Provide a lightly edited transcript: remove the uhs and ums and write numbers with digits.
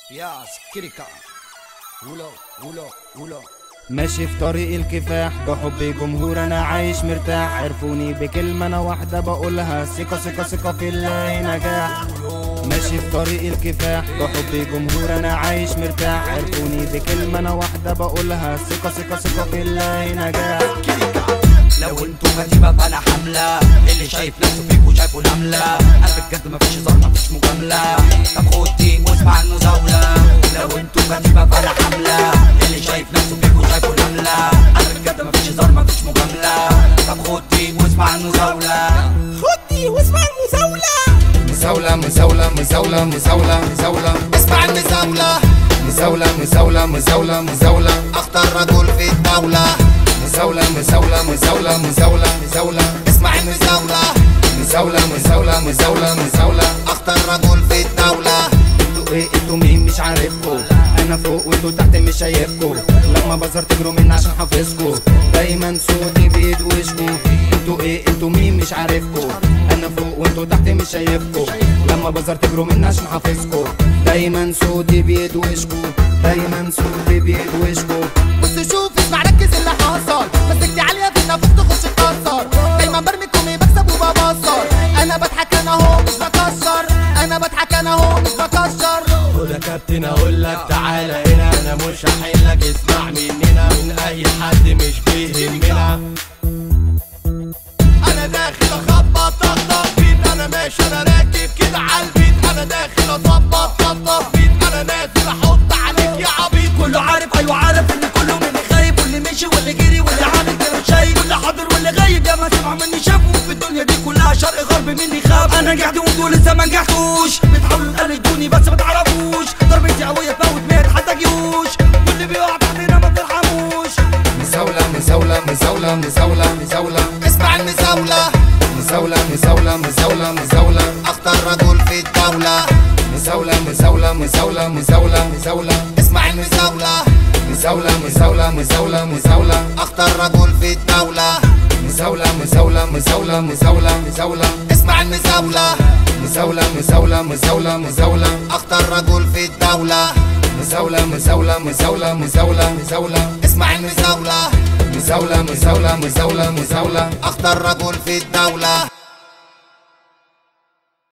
ياس كيريكا ولو ماشي في طريق الكفاح بحب جمهور، انا عايش مرتاح. عرفوني بكلمة انا واحدة بقولها، ثقة ثقة ثقة في الله نجاح. ماشي في طريق الكفاح بحب جمهور، انا عايش مرتاح. عرفوني بكلمة انا واحدة بقولها، ثقة ثقة ثقة في الله نجاح. لو انتوا كتيبة فانا حملة، اللي شايف نفسه فيكوا شايفه نملة. انا بجد مفيش هزار مفيش مجاملة، طب خد دي واسمع المزاولة. لو انتوا كتيبة فانا حملة، اللي شايف نفسه فيكوا شايفه نملة. انا بجد مفيش هزار مفيش مجاملة، طب خد دي واسمع المزاولة. خد دي واسمع المزاولة. مزاولة مزاولة مزاولة مزاولة مزاولة، اسمع المزاولة. مزاولة مزاولة مزاولة مزاولة، اخطر رجل في الدولة. مزاولة مزاولة مزاولة مزاولة مزاولة، اسمع المزاولة. مزاولة مزاولة مزاولة مزاولة، اخطر رجل في الدولة. انتوا ايه انتوا مين مش عارفكوا، انا فوق وانتوا تحت مش شايفكوا. لما بظهر تجروا مني عشان حافظكوا، دايما صوتي بيد وشكوا. انتوا ايه انتوا مين مش عارفكوا، انا فوق وانتوا تحت مش شايفكوا. لما بظهر تجروا مني عشان حافظكوا، دايما صوتي بيد وشكوا. دايما صوتي بيد وشكوا. بص شوف اسمع ركز اللي حصل، مسكتي عالية في النفوخ تخش تكسر. دايما برمي كومي بكسب وببصر. انا بضحك انا هو مش بكسر. انا بضحك انا هو مش بكسر. خد يا كابتن اقولك تعالى هنا، انا مش هحلك اسمع مننا، من اي حد مش بيهمنا. انا داخل اخبط طقطق بيت، انا ماشي انا راكب كده عالبيت. انا داخل اظبط طقطق بيت، انا نازل احط عليك يا عبيط. كله عارف ايوه عارف ان كله مني خايب، واللي مشي واللي جري واللي عامل كده شايف، واللي حاضر واللي غايب يا ما سمع مني شافوا. في الدنيا دي كلها شرق غرب مني خاف. انا نجحت وانتوا لسه ما نجحتوش، بتحاولوا تقلدوني بس ما تعرفوش. ضربتي قويه تموت 100 حتى جيوش، واللي بيقع تحتنا ما بترحموش. مزاولة مزاولة مزاولة مزاولة مزاولة، اسمع المزاولة. مزاولة مزاولة مزاولة مزاولة، اخطر رجل في الدولة. مزاولة مزاولة مزاولة مزاولة مزاولة، اسمع المزاولة. مزاولة مزاولة مزاولة مزاولة، اخطر رجل في الدولة. مزاولة مزاولة مزاولة مزاولة مزاولة، اسمع المزاولة. مزاولة مزاولة مزاولة مزاولة، اخطر رجل في الدولة. مزاولة مزاولة مزاولة مزاولة مزاولة، اسمع المزاولة. مزاولة مزاولة مزاولة مزاولة، اخطر رجل في الدولة.